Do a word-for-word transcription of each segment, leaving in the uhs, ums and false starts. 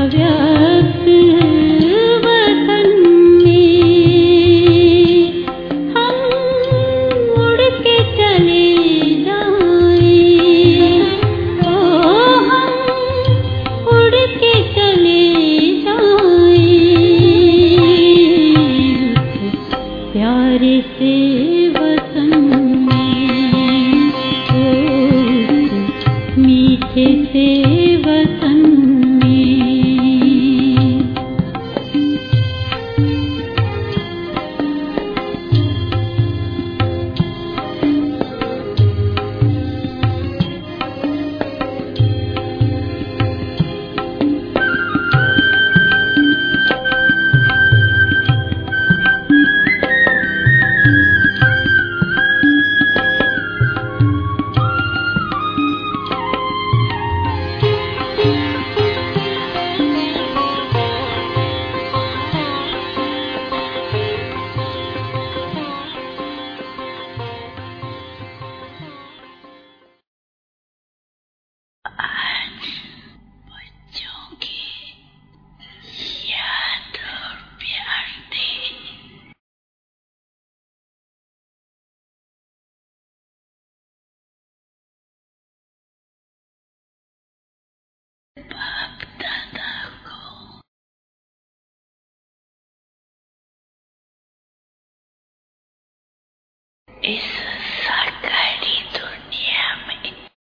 इस साकारी दुनिया में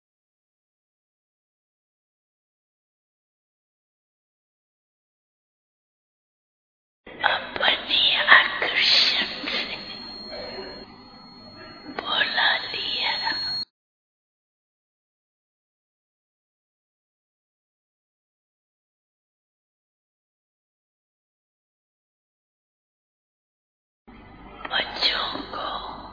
अपने आकर्षण से बोला लिया। बच्चों को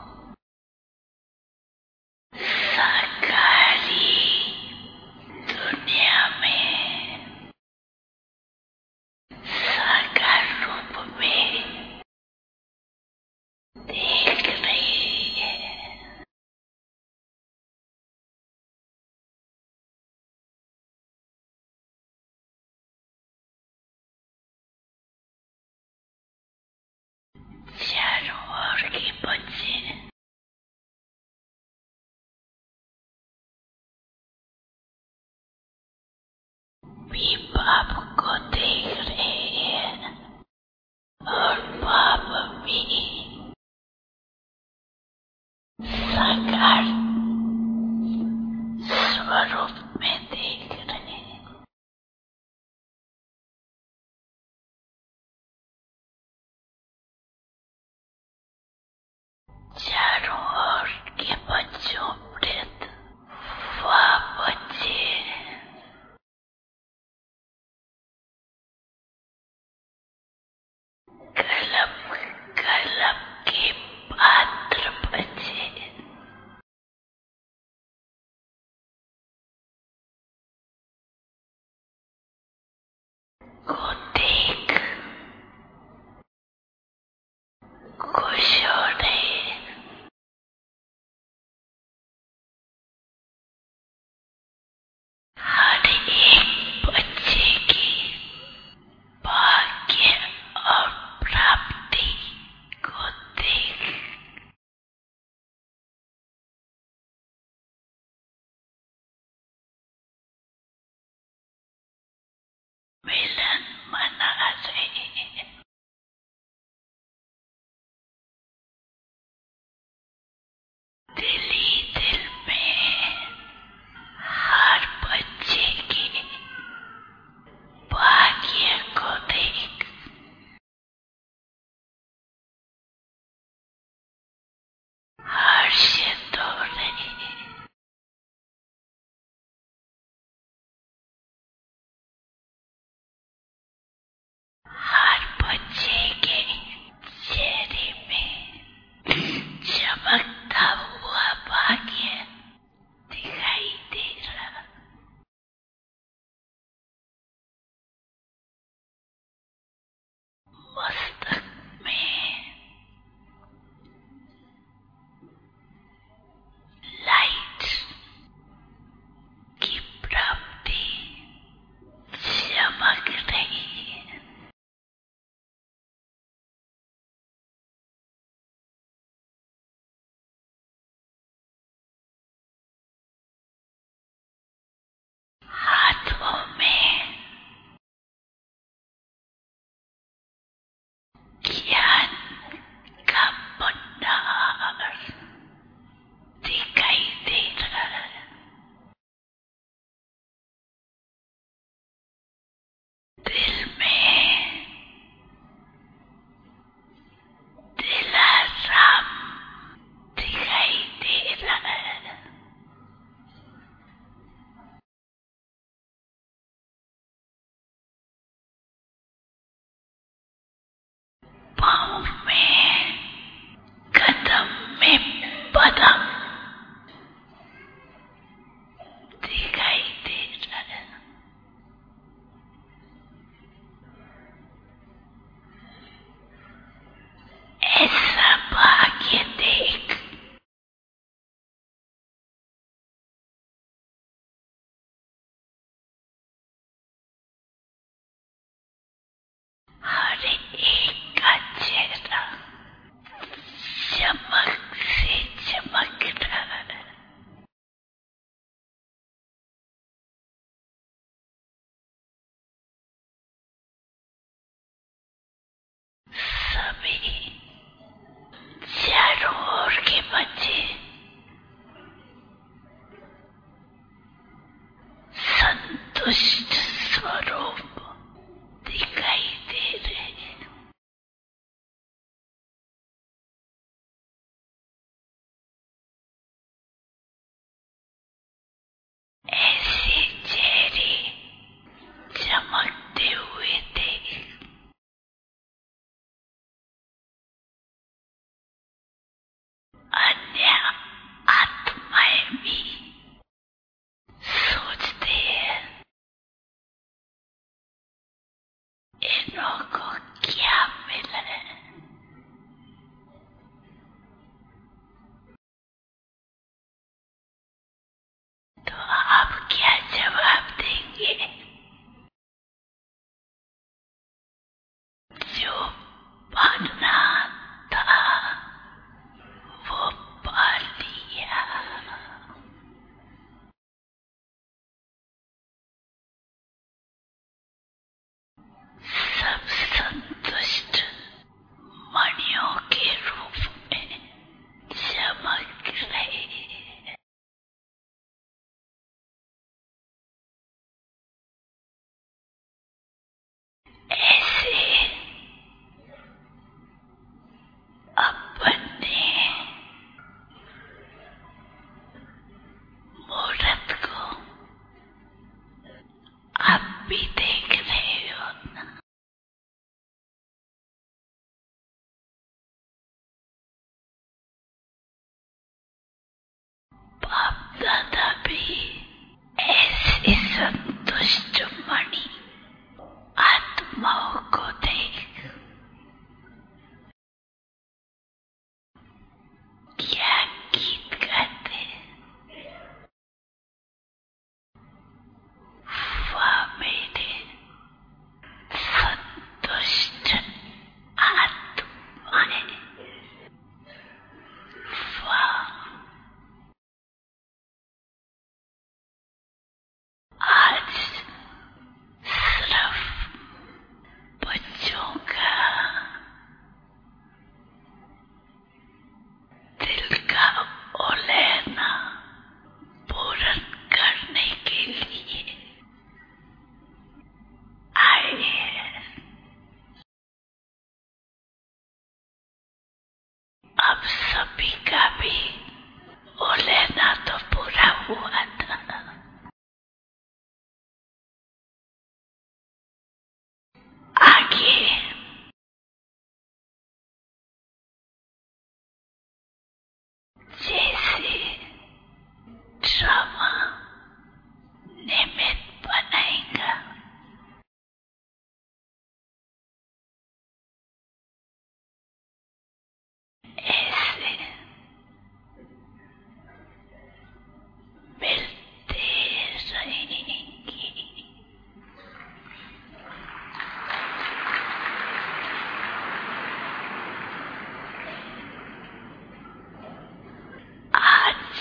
साकारी दुनिया में साकार रूप में देख रही है। चारों ओर के बच्चे भी बाप को देख रहे हैं और बाप भी साकार स्वरूप में देख रहे हैं। चारों ओर के बच्चों वृद्ध वह बच्चे कलम कलम के पात्र बचे को देख खुश हो रहे। हर एक बच्चे की भाग्य और प्राप्ति को देख मिलन मना रहे हैं। दिल ही दिल में हर बच्चे के भाग्य को देख हर्षित हो रहे हैं। हर बच्चे के चेहरे में चमकता हुआ सभी चारों ओर के बच्चे संतुष्ट स्वरूप दिखाई दे रहे हैं। ऐसे चेहरे चमकते हुए थे। अन्य आत्माएं भी सोचते हैं इन्हों को क्या मिला है। तो आप क्या जवाब देंगे? जो पाना था वो पा लिया। सब संतुष्ट मणियों के रूप में चमक रहे। ऐसे अपने मूर्त को आप भी देख रहे हो ना। बाप दादा भी ऐसे संतुष्ट मणि आत्माओं को देख क्या गीत गाते। वाह मेरे संतुष्ट आत्माएं, वाह। आज सिर्फ बच्चों का दिल का ओलेना पूरन करने के लिए आए हैं। अब सभी का भी ओलेना तो पूरा हुआ था। आगे जैसे ड्रामा निमित्त बनाएगा, ऐसे मिलते रहेंगे। आज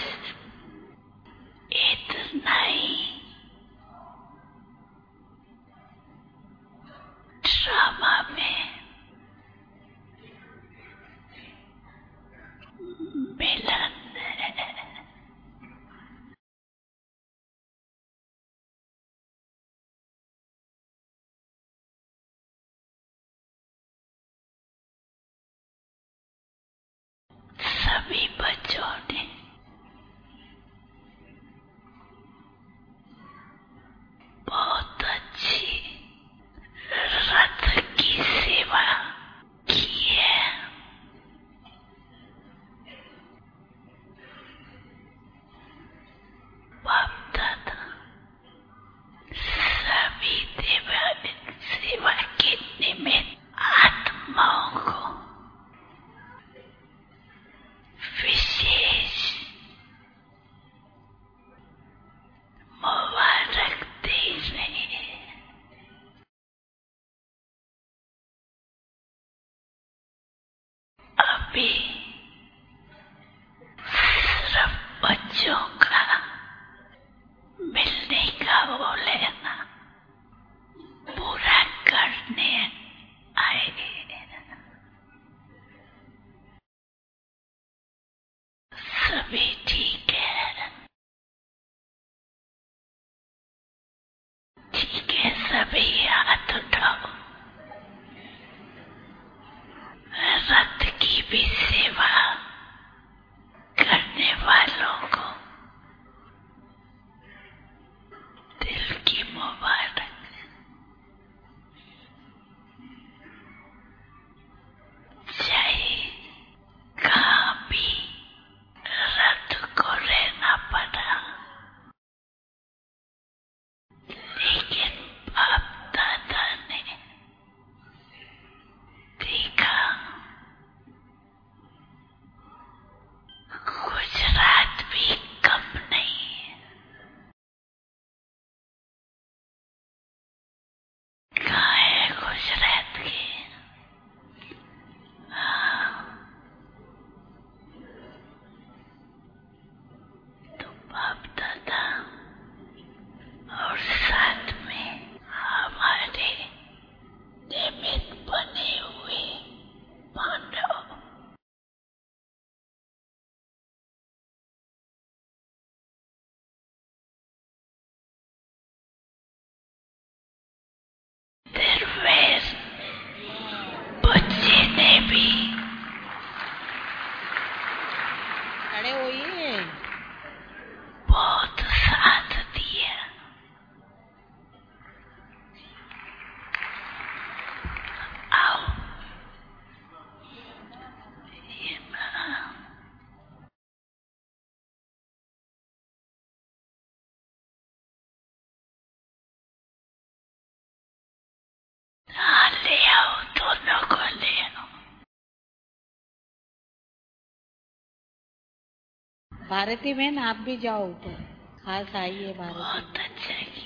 इतना ही ड्रामा में मिलन है। सभी बच्चों ने बहुत अच्छी रथ की सेवा की है। बाप दादा सभी देवालय सेवा के निमित्त आत्माओं को विशेष मुबारक दे रहे हैं। अभी सिर्फ बच्चों का मिलने का वो लेना पूरा करने आए। भारती बहन आप भी जाओ ऊपर, खास आई है भारती। बहुत अच्छा है।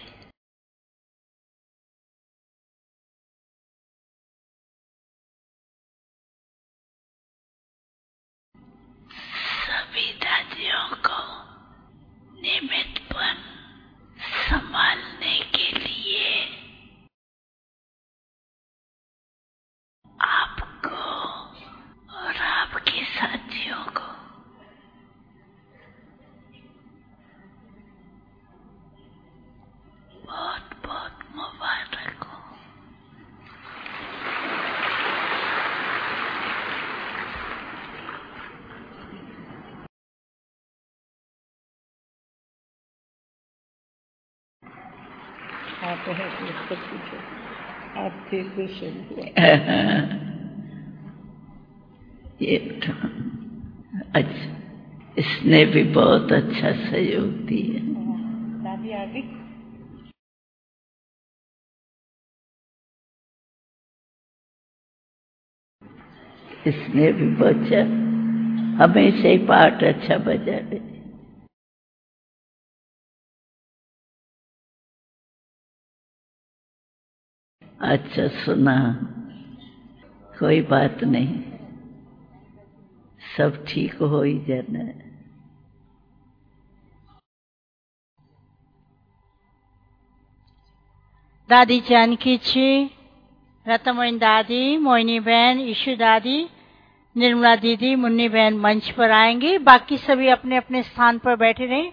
सभी दादियों को नियमितपन संभालने के लिए आपको और आपके साथियों को बहुत बहुत मुबारक हो। आप आपके कुशल ये तो अच्छा, इसने भी बहुत अच्छा सहयोग दिया। दादी आ गई। इसने भी बचा, हमेशा ही पाठ अच्छा बजा रहे। अच्छा सुना, कोई बात नहीं, सब ठीक हो ही जाना है। दादी जानकी जी, रतमोइन दादी, मोइनी बहन, ईशु दादी, निर्मला दीदी, मुन्नी बहन मंच पर आएंगे। बाकी सभी अपने अपने स्थान पर बैठे रहें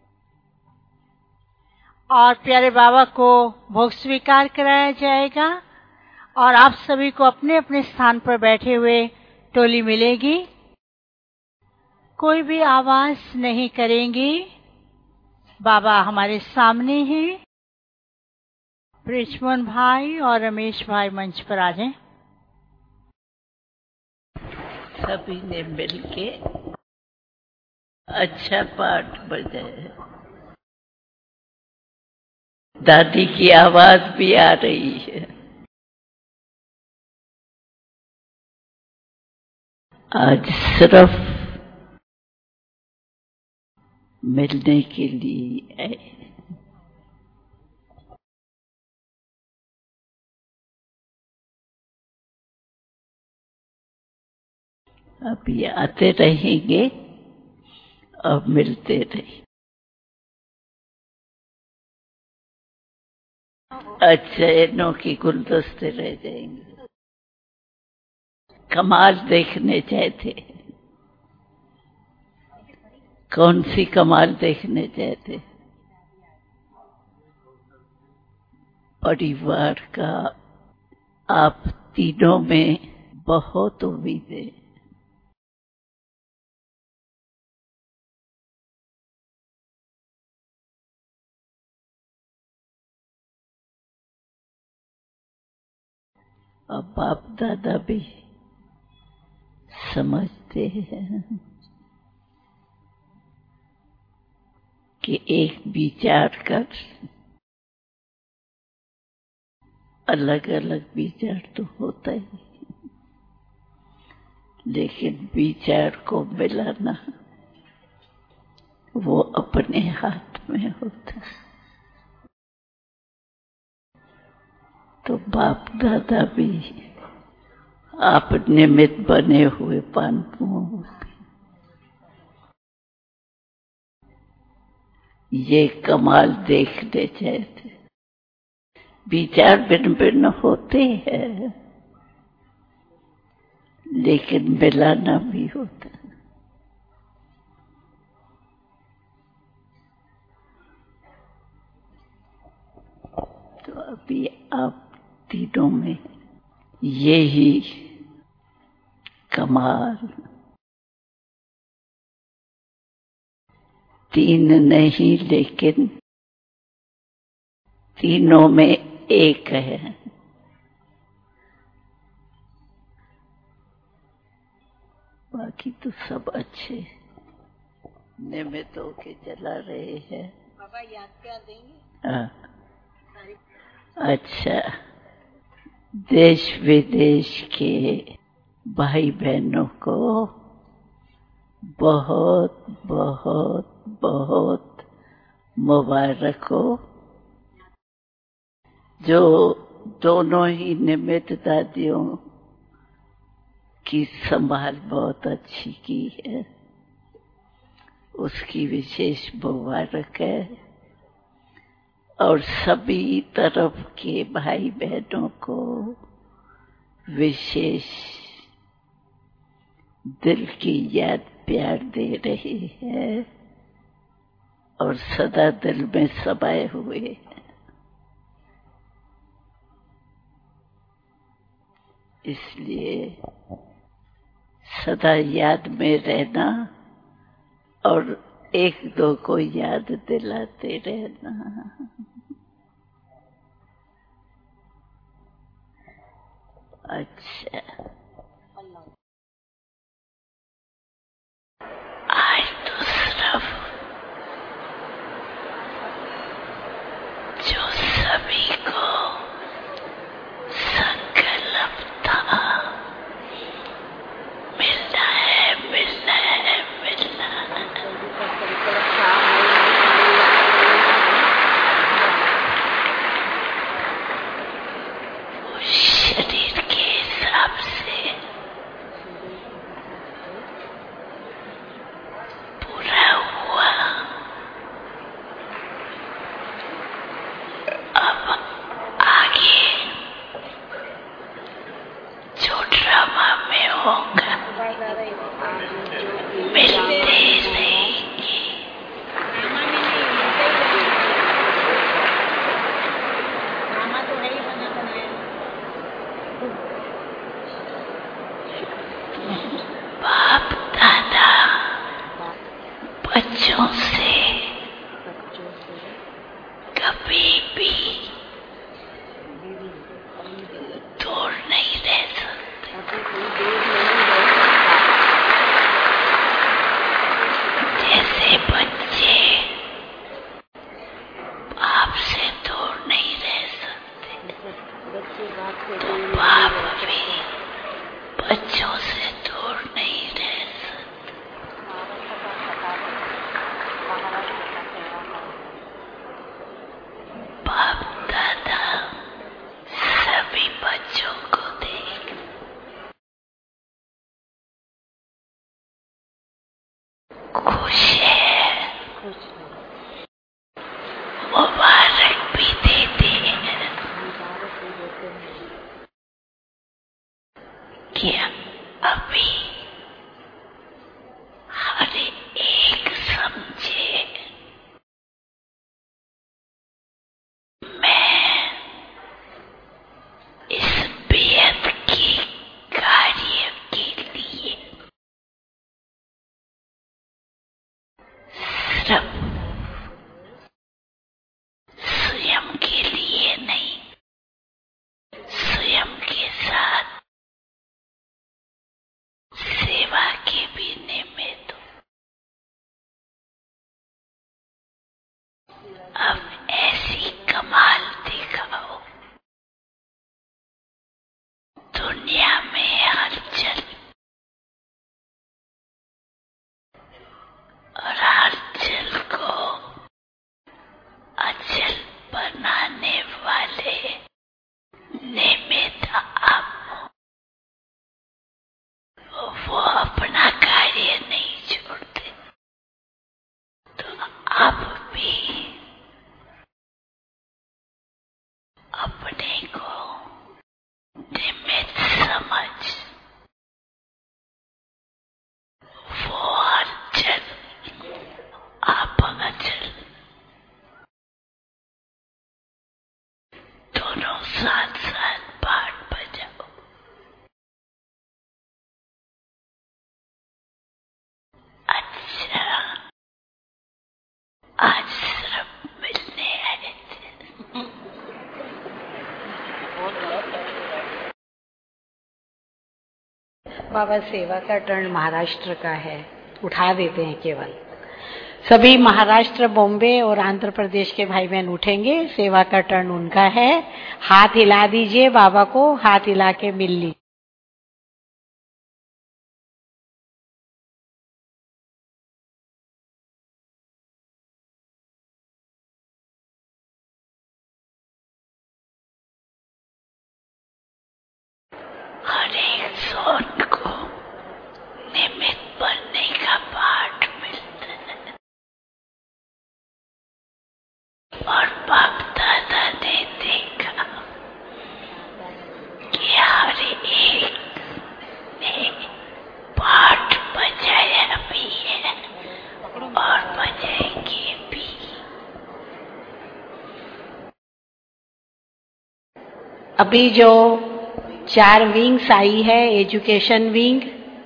और प्यारे बाबा को भोग स्वीकार कराया जाएगा और आप सभी को अपने अपने स्थान पर बैठे हुए टोली मिलेगी। कोई भी आवाज नहीं करेंगी। बाबा हमारे सामने हैं। रिचमन भाई और रमेश भाई मंच पर आ जाएं। सभी ने मिलके अच्छा पाठ बजाया। दादी की आवाज भी आ रही है। आज सिर्फ मिलने के लिए आए। अभी आते रहेंगे और मिलते रहेंगे। अच्छा, इनों की गुलदस्ते रह जाएंगे। कमाल देखने चाहते, कौन सी कमाल देखने चाहते? परिवार का आप तीनों में बहुत उम्मीदें। और बाप दादा भी समझते हैं कि एक विचार कर, अलग अलग विचार तो होता ही, लेकिन विचार को मिलाना वो अपने हाथ में होता है। तो बाप दादा भी आप निमित्त बने हुए पानपुओं, ये कमाल देखने चाहते। विचार भिन्न भिन्न होते हैं, लेकिन मिलाना भी होता है। तो अभी आप तीनों में यही कमाल, तीन नहीं लेकिन तीनों में एक है। बाकी तो सब अच्छे नियमित होके चला रहे हैं। बाबा याद प्यार देंगे। हाँ, अच्छा, देश विदेश के भाई बहनों को बहुत बहुत बहुत मुबारक हो। जो दोनों ही निमित्त दादियों की संभाल बहुत अच्छी की है, उसकी विशेष मुबारक है। और सभी तरफ के भाई बहनों को विशेष दिल की याद प्यार दे रही है और सदा दिल में समाये हुए हैं। इसलिए सदा याद में रहना और एक दो को याद दिलाते रहना। अच्छा, आज तो सिर्फ जो सभी को संकल्प था, मिलना है मिलना है मिलना है, वो शरीर के हिसाब से पूरा हुआ। अब आगे जो ड्रामा में होगा मिलते रहेंगे। बाप दादा बच्चों से कभी भी दूर नहीं रह सकते। जैसे बच्चे बाप से दूर नहीं रह सकते, तो बाप भी बच्चों से दूर नहीं रह सकते। बाप दादा सभी बच्चों को देख खुश है, मुबारक भी देते हैं कि अभी हर एक समझे मैं इस बेहद के कार्य के लिए सिर्फ स्वयं के लिए नहीं, स्वयं के साथ सेवा के भी निमित्त अब ऐसी कमाल दिखाओ, दुनिया में हलचल और हलचल को अचल बनाने वाले निमित्त आप, वो अपना कार्य नहीं छोड़ते, तो आप भी अपने को निमित्त समझ वो अचल आप अचल दोनों साथ साथ पाठ बजाओ। अच्छा, आज सिर्फ मिलने आए थे। बाबा सेवा का टर्न महाराष्ट्र का है, उठा देते हैं केवल। सभी महाराष्ट्र, बॉम्बे और आंध्र प्रदेश के भाई बहन उठेंगे, सेवा का टर्न उनका है। हाथ हिला दीजिए बाबा को, हाथ हिला के मिल लीजिए। अभी जो चार विंग्स आई है, एजुकेशन विंग,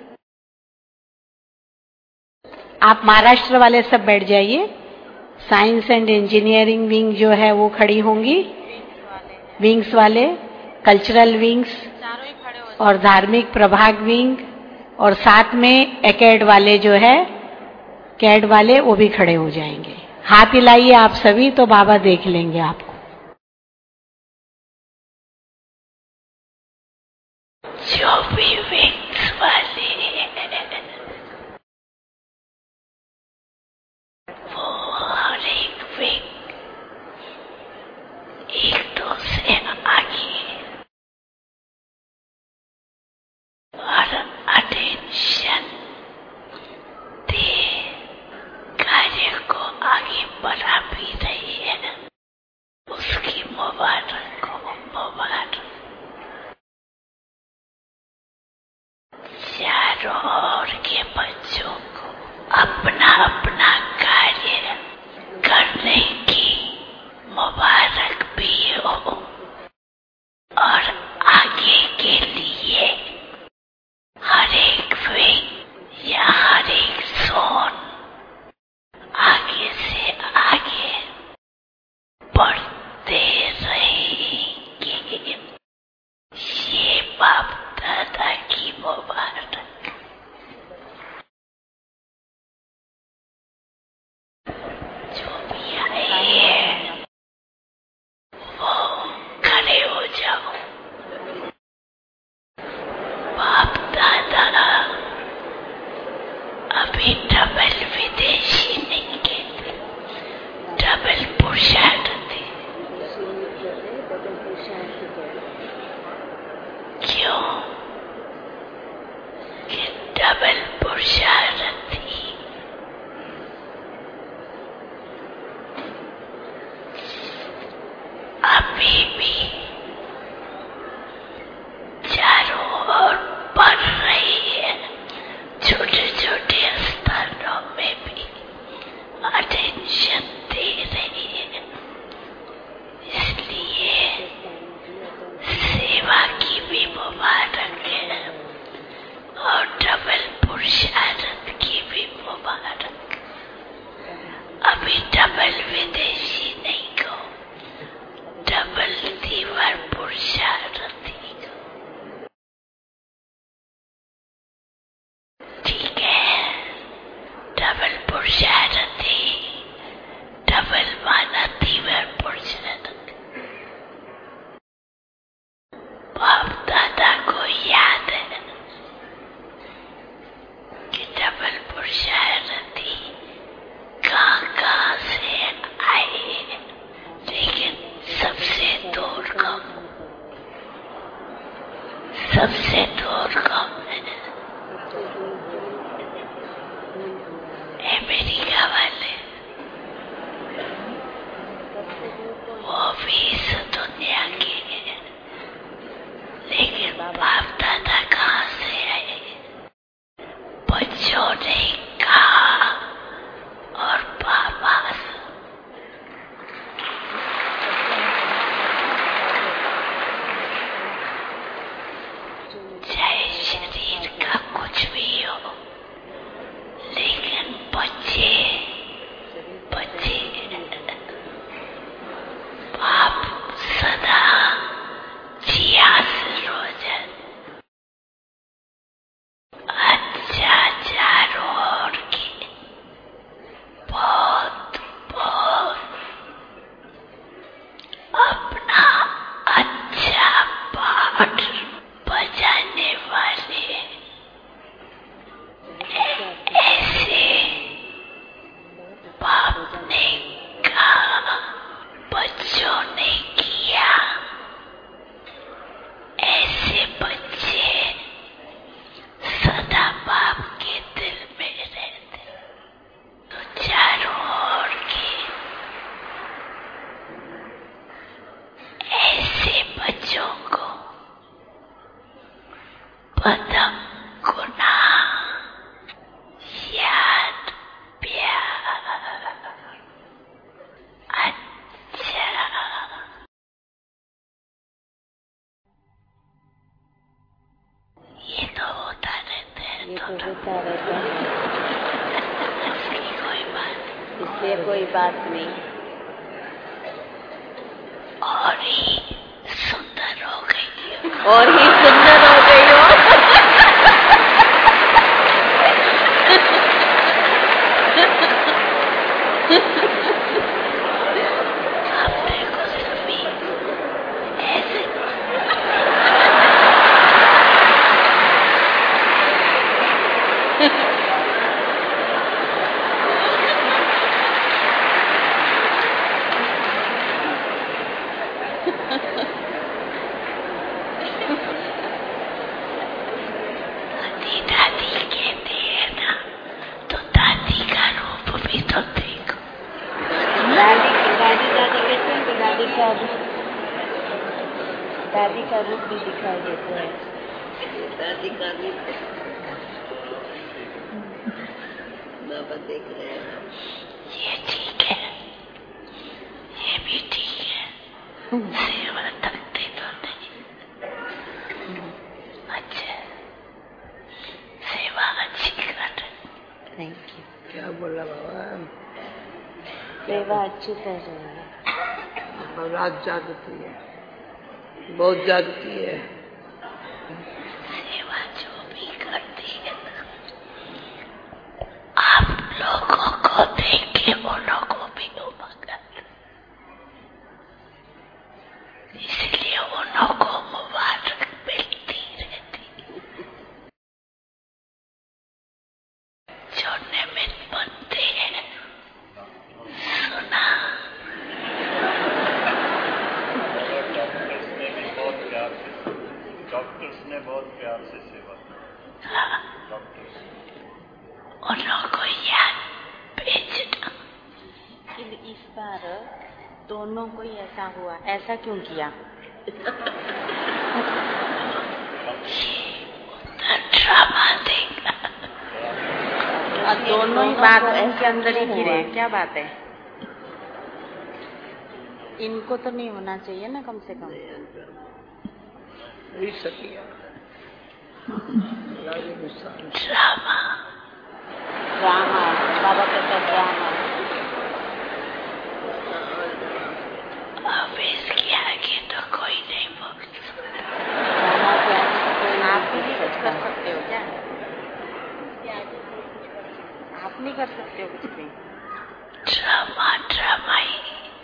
आप महाराष्ट्र वाले सब बैठ जाइए। साइंस एंड इंजीनियरिंग विंग जो है वो खड़ी होंगी, विंग्स वाले, कल्चरल विंग्स और धार्मिक प्रभाग विंग, और साथ में एकेड वाले जो है, कैड वाले, वो भी खड़े हो जाएंगे। हाथ हिलाइए आप सभी, तो बाबा देख लेंगे आपको। जो भी विंग्स वाले वो हर एक विंग एक दो से आगे और अटेंशन दे कार्य को आगे बढ़ा भी रही है, उसकी मुबारक को मुबारक। चारों ओर के बच्चों को अपना अपना कार्य करने की मुबारक भी हो, और आगे के लिए हर एक विंग या हर एक जोन आगे से आगे बढ़ते रहेंगे। ये बाप दादा की मुबारक। जो भी आए हैं वो खड़े हो जाओ। बाप दादा अभी डबल विदेशी नहीं कहते, डबल पुरुषार्थी। क्यों कि डबल पुरुषार्थी अभी भी चारों ओर बढ़ रही है, छोटे छोटे स्थानों में भी अटेंशन दे रही है। इसलिए सेवा की भी मुबारक है और डबल पुरुषार्थ की भी मुबारक। अभी डबल विदेशी नहीं को, डबल तीव्र पुरुषार्थी को। ठीक है, डबल पुरुषार्थी, डबल माना तीव्र पुरुषार्थ। बाप दादा को याद है कि डबल पुरुषार्थी कहाँ कहाँ से आए, लेकिन सबसे दूर कम, सबसे दूर कम है अमेरिका वाले। वो भी इस दुनिया के हैं, लेकिन बाप दादा कहाँ से आए? बच्चों ने कहा और बाबा चाहे शरीर का कुछ भी हो, लेकिन बच्चे बच्चे बाप सदा जियास रोजन अच्छा चारों ओर की बहुत बहुत अपना अच्छा पाठ बजाने वाले ऐसे बाप ने कहा, बच्चों ने किया, ऐसे बच्चे सदा बाप के दिल में रहते। तो चारों ओर के ऐसे बच्चों को पदम ये तो होता रहता है, ये तो, तो होता रहता है, इसकी कोई बात, इसलिए कोई बात नहीं। और ही सुंदर हो गई, और ही सुंदर हो गई हो। अब देखो सभी ऐसे दादी दादी कहते हैं ना, तो दादी का रूप भी तो देखो। दादी दादी दादी कहते हैं तो दादी का दादी का रूप भी दिखाई देता है। दादी का रूप बाबा देख रहे हैं। ये ठीक है, ये भी ठीक है, सेवा थकते तो नहीं। अच्छा, सेवा अच्छी कर रहे। Thank you. क्या बोला बाबा? सेवा अच्छी कर रही है। रात जागती है, बहुत जागती है। सेवा जो भी करती है ना, आप लोगों को देख के वो लोगों भी उमंग आती, इसलिए उन्हों को मुबारक मिलती रहती। जो निमित्त बनते हैं, सुना डॉक्टर्स ने बहुत प्यार से सेवा की। हाँ, डॉक्टर्स उन्हों को याद भेजना। लेकिन इस बार दोनों को ही ऐसा हुआ, ऐसा क्यों किया? ड्रामा देखा, और दोनों ही बात ऐसे अंदर ही गिरे, क्या बात है? इनको तो नहीं होना चाहिए ना, कम से कम। ड्रामा ड्रामा, बाबा कहता ड्रामा। अब इसके आगे तो कोई नहीं बोल ड्रामा क्या है? आप भी नहीं कुछ कर सकते हो क्या? आप नहीं कर सकते हो कुछ भी? ड्रामा ड्रामा ही।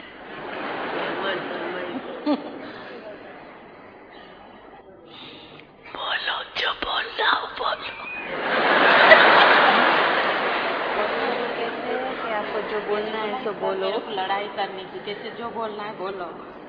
बोलो जो बोलना हो बोलो। कहते हैं कि आपको जो बोलना है तो बोलो, लड़ाई करने की, जैसे जो बोलना है बोलो।